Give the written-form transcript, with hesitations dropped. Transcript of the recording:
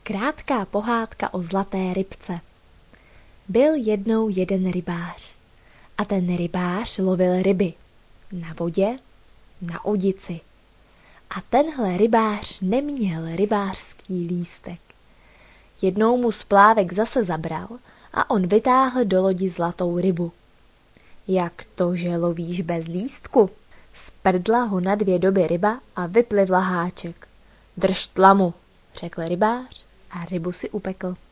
Krátká pohádka o zlaté rybce. Byl jednou jeden rybář a ten rybář lovil ryby na vodě, na udici. A tenhle rybář neměl rybářský lístek. Jednou mu splávek zase zabral a on vytáhl do lodi zlatou rybu. Jak to, že lovíš bez lístku? Sprdla ho na 2 doby ryba a vyplivla háček. Drž tlamu, řekl rybář a rybu si upekl.